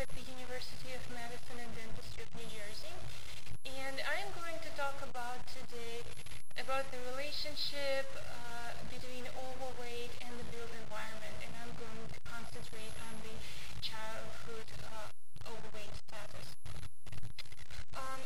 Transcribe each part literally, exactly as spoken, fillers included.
at the University of Medicine and Dentistry of New Jersey, and I am going to talk about today about the relationship uh, between overweight and the built environment, and I'm going to concentrate on the childhood uh, overweight status. Um,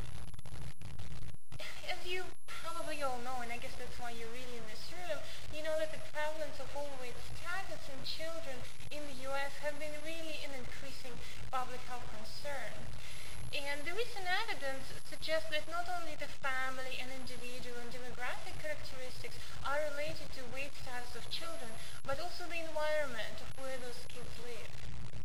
as you probably all know, and I guess that's why you're really in this room, you know that the prevalence of overweight status in children in the U S have been really an increasing public health concern. And the recent evidence suggests that not only the family and individual and demographic characteristics are related to weight status of children, but also the environment of where those kids live.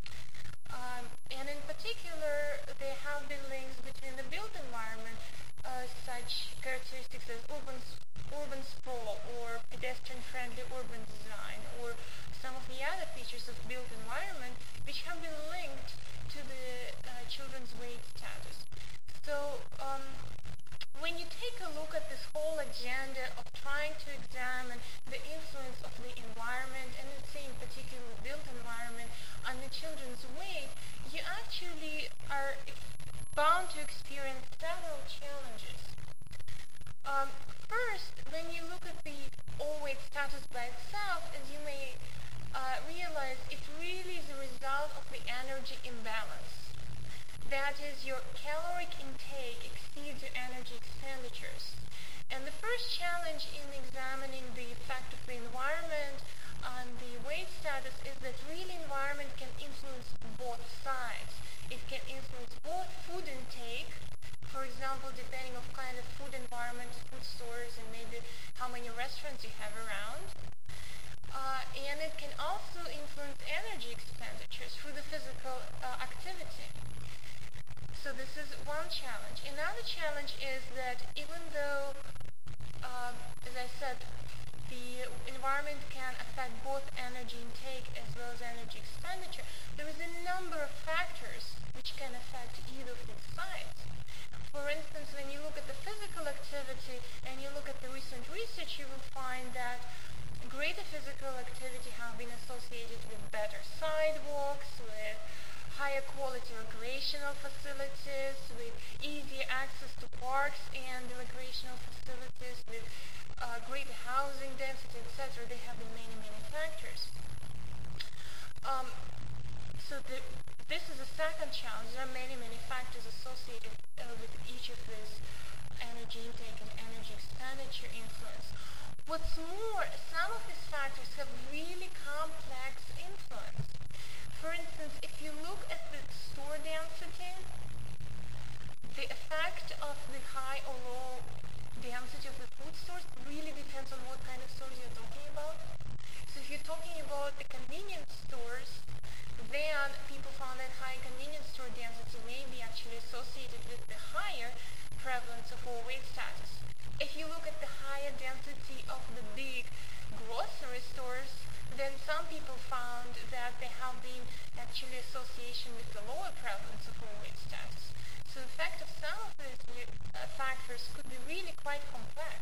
Um, and in particular, there have been links between the built environment, uh, such characteristics as urban, urban sprawl or pedestrian-friendly urban design, or some of the other features of built environment, which have been linked to the uh, children's weight status. So um, when you take a look at this whole agenda of trying to examine the influence of the environment, and let's say in particular the built environment, on the children's weight, you actually are bound to experience several challenges. Um, first, when you look at the overweight status by itself, as you may uh, realize, it really is a result of the energy imbalance. That is, your caloric intake exceeds your energy expenditures. And the first challenge in examining the effect of the environment on the weight status is that really environment can influence both sides. It can influence both food intake, for example, depending on kind of food environment, food stores, and maybe how many restaurants you have around. Uh, and it can also influence energy expenditures through the physical uh, activity. So this is one challenge. Another challenge is that even though, uh, as I said, the environment can affect both energy intake as well as energy expenditure, there is a number of factors which can affect either of these sides. For instance, when you look at the physical activity and you look at the recent research, you will find that greater physical activity have been associated with better sidewalks, with higher quality recreational facilities, with easier access to parks and recreational facilities, with uh, greater housing density, et cetera. There have been many, many factors. Um, so the, this is a second challenge. There are many, many factors associated uh, with each of these energy intake and energy expenditure influence. What's more, some of these factors have really complex influence. For instance, if you look at the store density, the effect of the high or low density of the food stores really depends on what kind of stores you're talking about. So if you're talking about the convenience stores, then people found that high convenience store density may be actually associated with the higher prevalence of overweight status. If you look at the higher density of the big grocery stores, then some people found that there have been actually association with the lower prevalence of overweight status. So the effect of some of these uh, factors could be really quite complex.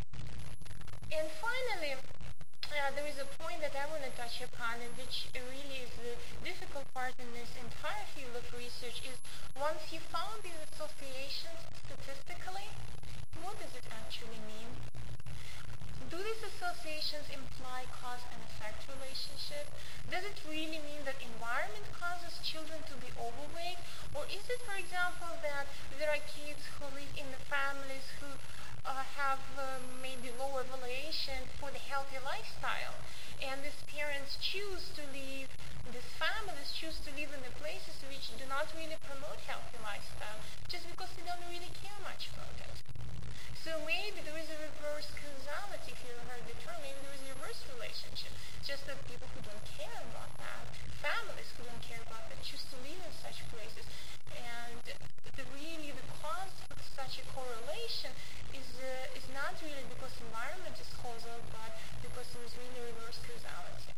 And finally, uh, there is a point that I want to touch upon, and which really is the difficult part in this entire field of research, is once you found these associations statistically, what does it actually mean? Do these associations imply cause and effect relationship? Does it really mean that environment causes children to be overweight? Or is it, for example, that there are kids who live in the families who uh, have uh, maybe lower valuation for the healthy lifestyle, and these parents choose to live, these families choose to live in the places which do not really promote healthy lifestyle, just because they don't really care much about it? So maybe there is a reverse causality, if you ever heard the term, maybe there is a reverse relationship. Just that people who don't care about that, families who don't care about that, choose to live in such places. And the really the cause of such a correlation is uh, is not really because environment is causal, but because there is really reverse causality.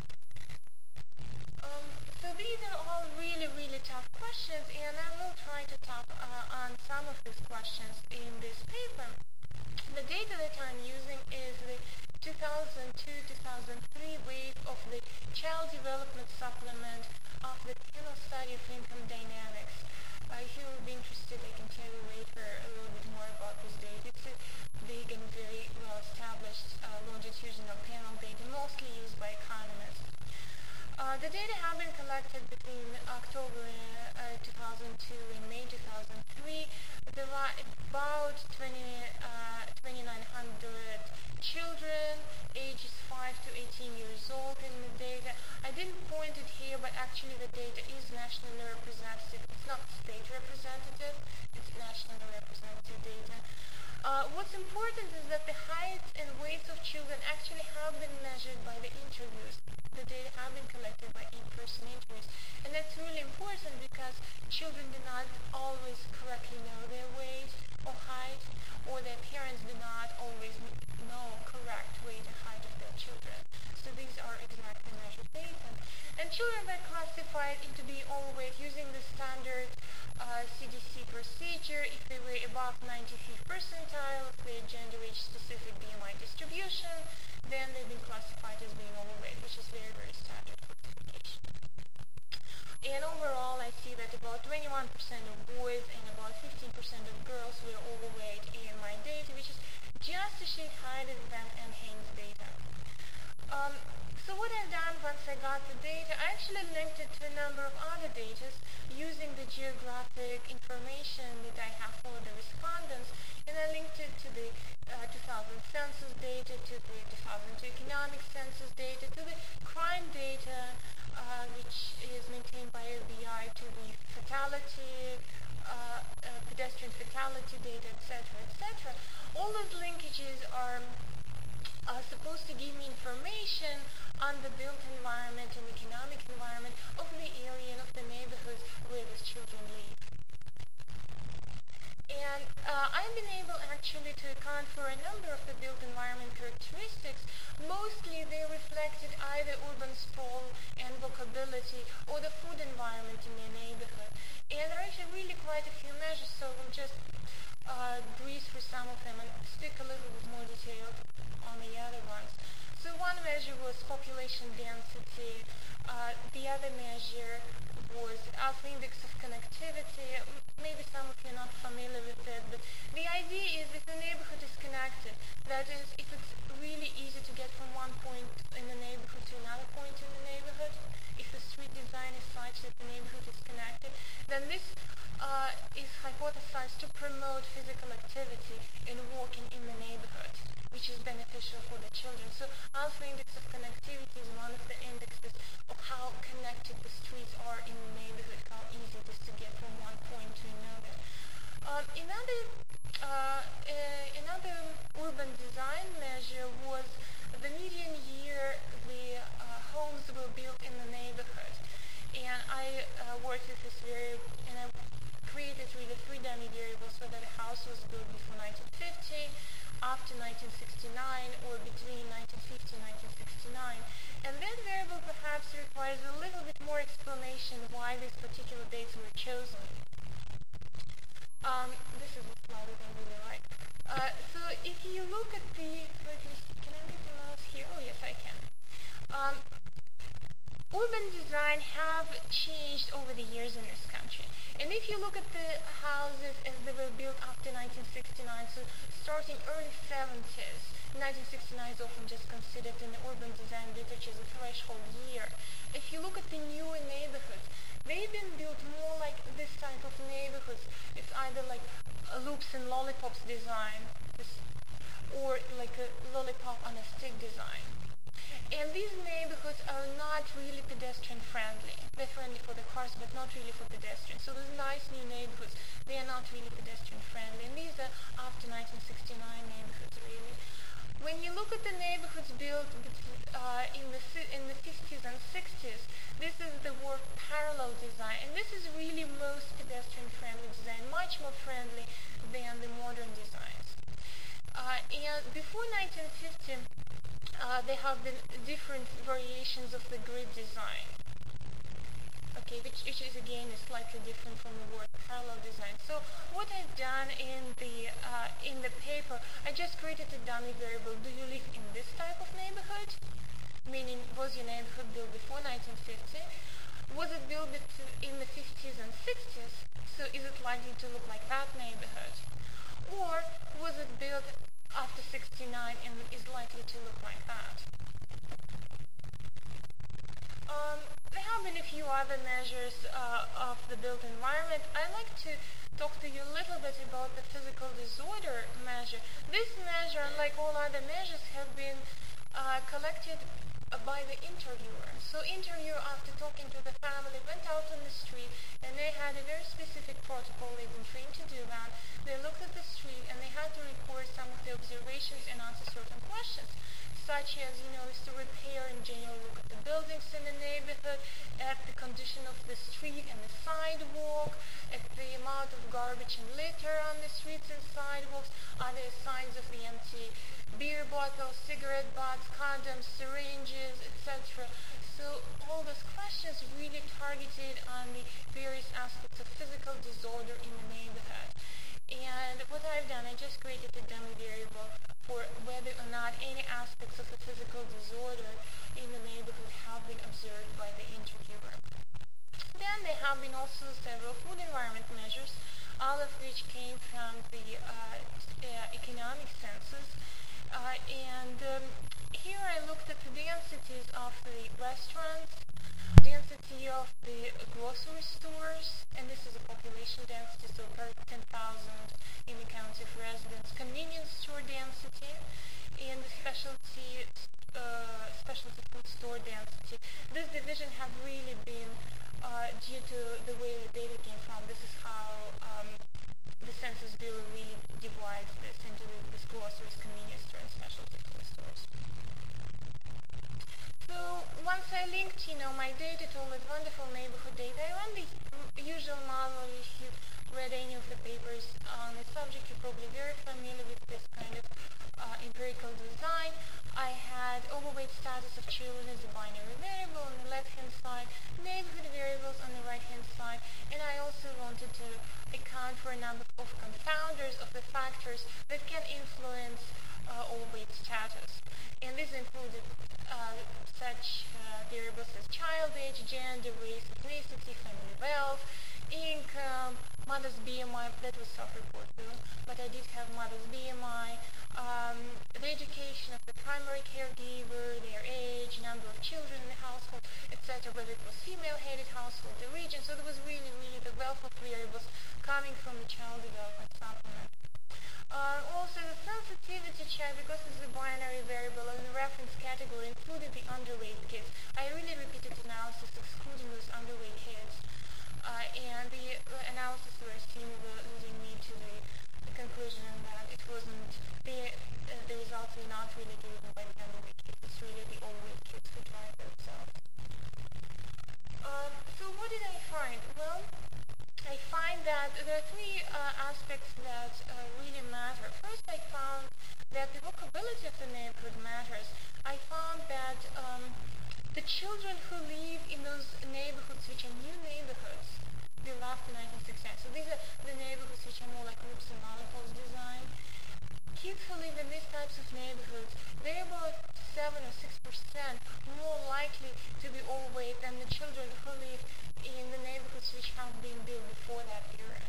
Um, so these are all really, really tough questions, and I will try to talk uh, on some of these questions in this paper. The data that I'm using is the two thousand two to two thousand three wave of the Child Development Supplement of the panel study of income dynamics. Uh, if you will be interested, I can tell you later a little bit more about this data. It's a big and very well-established uh, longitudinal panel data, mostly used by economists. Uh, the data have been collected between October uh, two thousand two and May two thousand three. There are about twenty, uh, twenty-nine hundred children ages five to eighteen years old in the data. I didn't point it here, but actually the data is nationally representative. It's not state representative, it's nationally representative data. Uh, what's important is that the heights and weights of children actually have been measured by the interviews. The data have been collected by in-person interviews. And that's really important because children do not always correctly know their weight or height, or their parents do not always know correct weight and height of their children. So these are exactly measured data. And children were classified into being overweight using the standard uh, C D C procedure. If they were above ninety-fifth percentile of their gender age specific B M I distribution, then they've been classified as being overweight, which is very, very standard classification. And overall, I see that about twenty-one percent of boys and about fifteen percent of girls were overweight in my data, which is just a shade higher than NHANES data. Um, so what I've done once I got the data, I actually linked it to a number of other data using the geographic information that I have for the respondents, and I linked it to the uh, two thousand census data, to the two thousand two economic census data, to the crime data, uh, which is maintained by F B I, to the fatality, uh, uh, pedestrian fatality data, et cetera, et cetera. All those linkages are uh, supposed to give me information on the built environment and economic environment of the area and of the neighborhoods where these children live. And uh, I've been able actually to account for a number of the built environment characteristics. Mostly they reflected either urban sprawl and walkability or the food environment in the neighborhood. And there are actually really quite a few measures, so we'll just uh, breeze through some of them and stick a little bit more detail on the other ones. So one measure was population density. Uh, the other measure was alpha index of connectivity. Maybe some of you are not familiar with it, but the idea is if the neighborhood is connected, that is, if it's really easy to get from one point in the neighborhood to another point in the neighborhood, if the street design is such that the neighborhood is connected, then this uh, is hypothesized to promote physical activity and walking in the neighborhood, which is beneficial for the children. So alpha index of connectivity is one of the indexes of how connected the streets are in the neighborhood, how easy it is to get from one point to another. Um, another, uh, uh, another urban design measure was the median year the uh, homes were built in the neighborhood. And I uh, worked with this very, and I created really three dummy variables, whether the house was built before nineteen fifty, after nineteen sixty-nine, or between nineteen fifty and nineteen sixty-nine. And that variable perhaps requires a little bit more explanation why these particular dates were chosen. Um, this is a slide that I really like. Uh, so if you look at the, let me see, can I move the mouse here? Oh yes, I can. Um, urban design have changed over the years in this country. And if you look at the houses as they were built after nineteen sixty-nine, so starting early seventies, nineteen sixty-nine is often just considered in the urban design literature as a threshold year. If you look at the newer neighborhoods, they've been built more like this type of neighborhoods. It's either like a loops and lollipops design, this, or like a lollipop on a stick design. And these neighborhoods are not really pedestrian friendly. They're friendly for the cars, but not really for pedestrians. So those nice new neighborhoods, they are not really pedestrian friendly. And these are after nineteen sixty-nine neighborhoods, really. When you look at the neighborhoods built uh, in the in the fifties and sixties, this is the work parallel design, and this is really most pedestrian friendly design, much more friendly than the modern designs. Uh, and before nineteen fifty, Uh, there have been different variations of the grid design, okay, which, which is again is slightly different from the word parallel design. So what I've done in the uh, in the paper, I just created a dummy variable. Do you live in this type of neighborhood? Meaning, was your neighborhood built before nineteen fifty? Was it built in the fifties and sixties? So is it likely to look like that neighborhood? Or was it built after sixty-nine and is likely to look like that? Um, there have been a few other measures uh, of the built environment. I'd like to talk to you a little bit about the physical disorder measure. This measure, unlike all other measures, have been uh, collected uh, by the interviewer. So interviewer, after talking to the family, went out on the street and they had a very specific protocol. They've been trained to do that. They looked at the street and they had to record some of the observations and answer certain questions, such as, you know, is to repair in general, look at the buildings in the neighborhood, at the condition of the street and the sidewalk, at the amount of garbage and litter on the streets and sidewalks, are there signs of the empty beer bottles, cigarette butts, condoms, syringes, et cetera. So all those questions really targeted on the various aspects of physical disorder in the neighborhood. And what I've done, I just created a dummy variable for whether or not any aspects of the physical disorder in the neighborhood have been observed by the interviewer. Then there have been also several food environment measures, all of which came from the uh, uh, economic census. Uh, and um, here I looked at the densities of the restaurants, density of the grocery stores, and this is a population density, so per ten thousand in the county of residents, convenience store density, and the specialty uh, specialty food store density. This division have really been uh, due to the way the data came from. This is how um, the Census Bureau really divides this into the, this groceries, convenience store, and specialty food stores. So once I linked, you know, my data to all that wonderful neighborhood data, I ran the usual model. If you read any of the papers on the subject, you're probably very familiar with this kind of uh, empirical design. I had overweight status of children as a binary variable on the left-hand side, neighborhood variables on the right-hand side, and I also wanted to account for a number of confounders of the factors that can influence uh, overweight status. And this included uh, such uh, variables as child age, gender, race, ethnicity, family wealth, income, mother's B M I. That was self-reported, but I did have mother's B M I, um, the education of the primary caregiver, their age, number of children in the household, et cetera, whether it was female-headed household, the region. So there was really, really the wealth of variables coming from the child development supplement. Uh, also, the sensitivity check, because it's a binary variable in the reference category, included the underweight kids. I really repeated analysis excluding those underweight kids. Uh, and the uh, analysis were seen leading me to the, the conclusion that it wasn't, the, uh, the results were not really driven by the underweight kids. It's really the overweight kids who drive themselves. Um, so what did I find? Well, I find that there are three uh, aspects that uh, really matter. First, I found that the vocability of the neighborhood matters. I found that um, the children who live in those neighborhoods, which are new neighborhoods, built after nineteen sixty-nine, so these are the neighborhoods which are more like Roops and Lollipops design. Kids who live in these types of neighborhoods, they're about seven or six percent more likely to be overweight than the children who live in the neighborhoods which have been built before that era.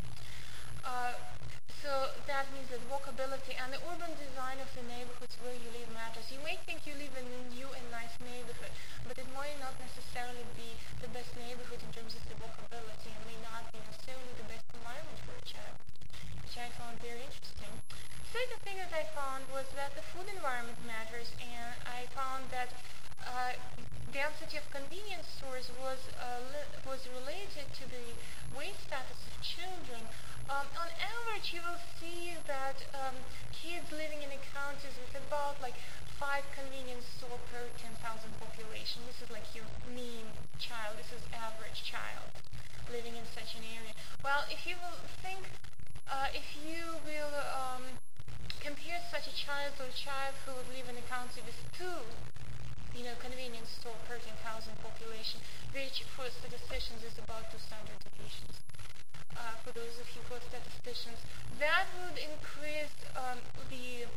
Uh, so that means that walkability and the urban design of the neighborhoods where you live matters. You may think you live in a new and nice neighborhood, but it might not necessarily be the best neighborhood in terms of the walkability, and may not be necessarily the best environment for a child, which I found very interesting. Second thing that I found was that the food environment matters, and I found that uh, density of convenience stores was uh, li- was related to the weight status of children. Um, on average, you will see that um, kids living in the counties with about like five convenience stores per ten thousand population. This is like your mean child. This is average child living in such an area. Well, if you will think, uh, if you will um, compare such a child to a child who would live in a county with two, you know, convenience store per ten thousand population, which for statisticians is about two standard deviations. Uh, for those of you who are statisticians, that would increase um, the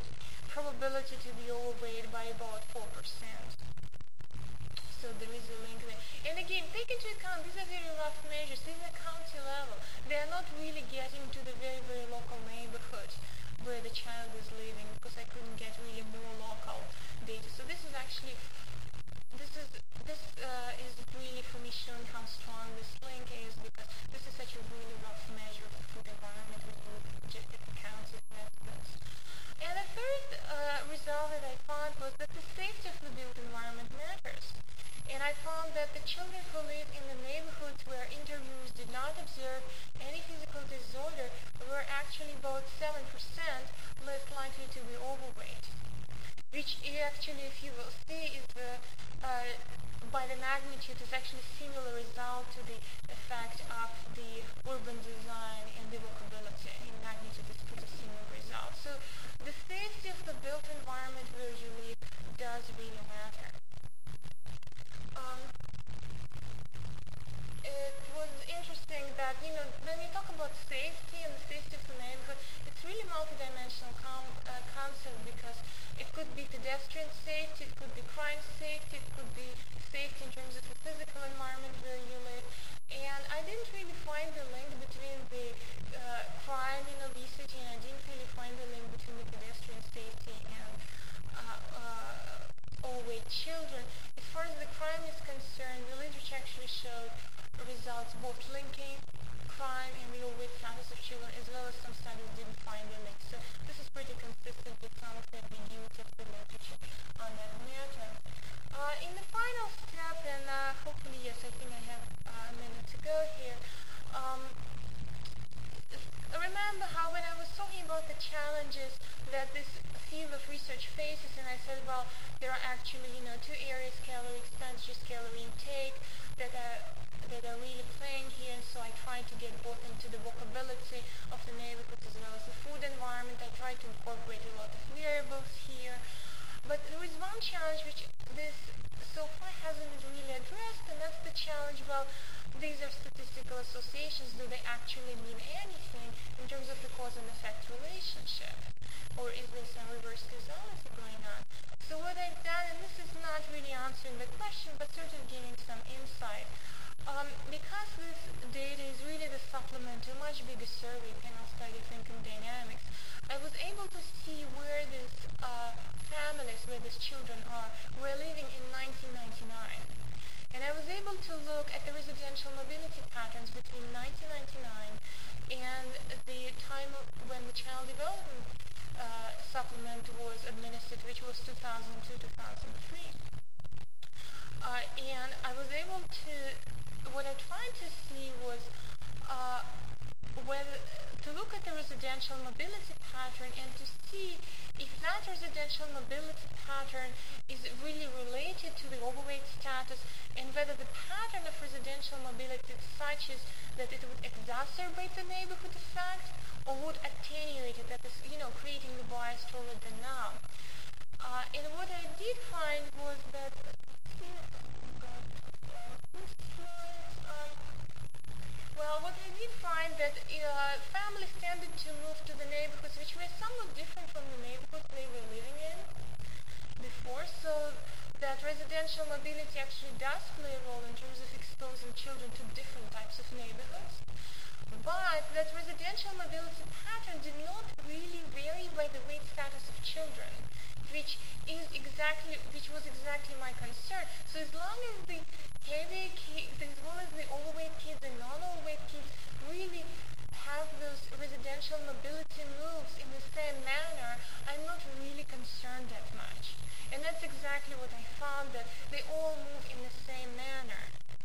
probability to be overweight by about four percent. So there is a link there. And again, take into account, these are very rough measures. These are county level. They are not really getting to the very, very local neighborhood where the child is living, because I couldn't get really more local data. So this is actually, this is this uh, is really for me showing how strong this link is, because this is such a really rough measure of the food environment when you look just at the county residents. And the third uh, result that I found was that the safety of the built environment matters. And I found that the children who live in the neighborhoods where interviewers did not observe any physical disorder were actually about seven percent less likely to be overweight, which actually, if you will see, is the, uh, by the magnitude, is actually similar result to the effect of the urban design and the walkability. In magnitude, it's pretty similar result. So the safety of the built environment where you live does really matter. Um, it was interesting that, you know, when you talk about safety and the safety of the neighborhood, it's really multidimensional com- uh, concept, because it could be pedestrian safety, it could be crime safety, it could be safety in terms of the physical environment where you live. And I didn't really find the link between the uh, crime and obesity, and I didn't really find the link between the pedestrian safety and uh, uh, overweight children. As far as the crime is concerned, the literature actually showed results both linking crime and the overweight status of children, as well as some studies didn't find the link. So this is pretty consistent with some of the ambiguity of the literature on that matter. Uh, in the final step, and uh, hopefully, yes, I think I have uh, a minute to go here. Um, remember how when I was talking about the challenges that this field of research faces, and I said, well, there are actually, you know, two areas, calorie expenditure, calorie intake, that are that are really playing here, and so I tried to get both into the walkability of the neighborhood as well as the food environment. I tried to incorporate a lot of variables here. But there is one challenge which this so far hasn't been really addressed, and that's the challenge, well, these are statistical associations. Do they actually mean anything in terms of the cause and effect relationship? Or is there some reverse causality going on? So what I've done, and this is not really answering the question, but sort of giving some insight. Um, because this data is really the supplement to a much bigger survey, panel study of income dynamics, I was able to see where these uh, families, where these children are, were living in nineteen ninety-nine. And I was able to look at the residential mobility patterns between nineteen ninety-nine and the time when the child development uh, supplement was administered, which was two thousand two to two thousand three. Uh, and I was able to, what I tried to see was uh, whether, to look at the residential mobility pattern and to see if that residential mobility pattern is really related to the overweight status, and whether the pattern of residential mobility is such as that it would exacerbate the neighborhood effect or would attenuate it, that is, you know, creating the bias toward the now. Uh, and what I did find was that, um, well, what I did find that uh, families tended to move to the neighborhoods which were somewhat different from the neighborhoods they were living in before, so that residential mobility actually does play a role in terms of exposing children to different types of neighborhoods. But that residential mobility pattern did not really vary by the weight status of children, which is exactly, which was exactly my concern. So as long as the heavy kids, as well as the overweight kids and non-overweight kids really have those residential mobility moves in the same manner, I'm not really concerned that much. And that's exactly what I found, that they all move in the same manner.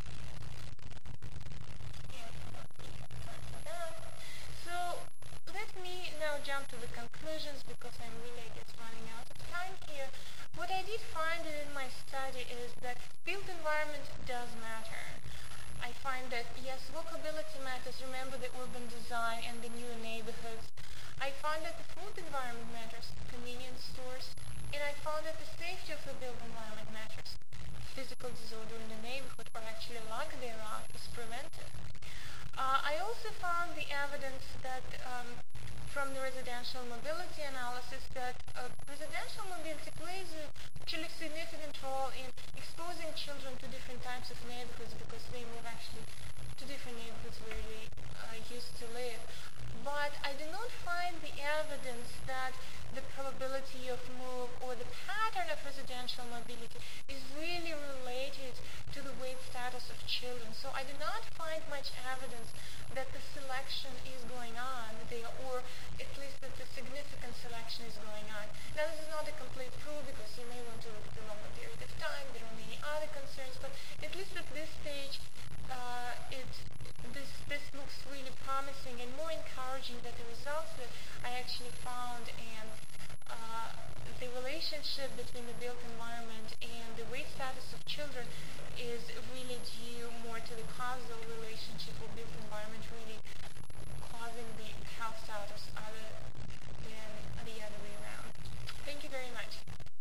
So let me now jump to the conclusions, because I'm really, I guess, running out of time here. What I did find in my study is that built environment does matter. I find that, yes, walkability matters. Remember the urban design and the new neighborhoods. I found that the food environment matters, convenience stores, and I found that the safety of the built environment matters. Physical disorder in the neighborhood, or actually lack thereof, is prevented. Uh, I also found the evidence that um, from the residential mobility analysis that uh, residential mobility plays a actually significant role in exposing children to different types types of neighborhoods because they move actually to different neighborhoods where they uh, used to live. But I do not find the evidence that the probability of move or the pattern of residential mobility is really related to the weight status of children. So I do not find much evidence that the selection is going on there, or at least that the significant selection is going on. Now this is not a complete proof because you may want to look at a longer period of time, there are many other concerns, but at least at this stage uh, it this this looks really promising and more encouraging than the results that I actually found, and uh, the relationship between the built environment and the weight status of children is really due more to the causal relationship of built environment really causing the health status other than the other way around. Thank you very much.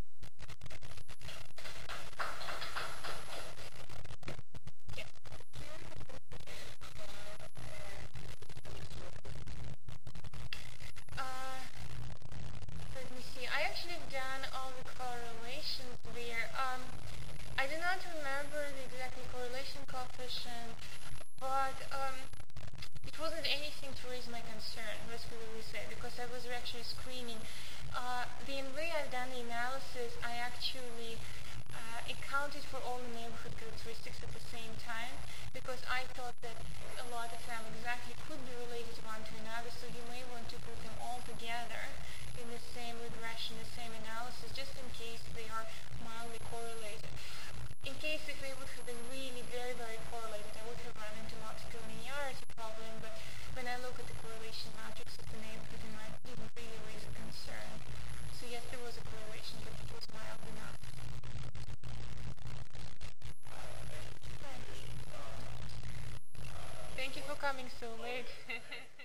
I actually have done all the correlations there. Um, I do not remember the exact correlation coefficient, but um, it wasn't anything to raise my concern, let's put it this way, because I was actually screening. Uh, the way I've done the analysis, I actually uh, accounted for all the neighborhood characteristics at the same time, because I thought that a lot of them exactly could be related one to another, so you may want to put them all together in the same regression, the same analysis, just in case they are mildly correlated. In case if they would have been really very, very correlated, I would have run into multiple linearity problem, but when I look at the correlation matrix of the neighborhood, it didn't really raise a concern. So yes, there was a correlation, but it was mild enough. Thank you for coming so late.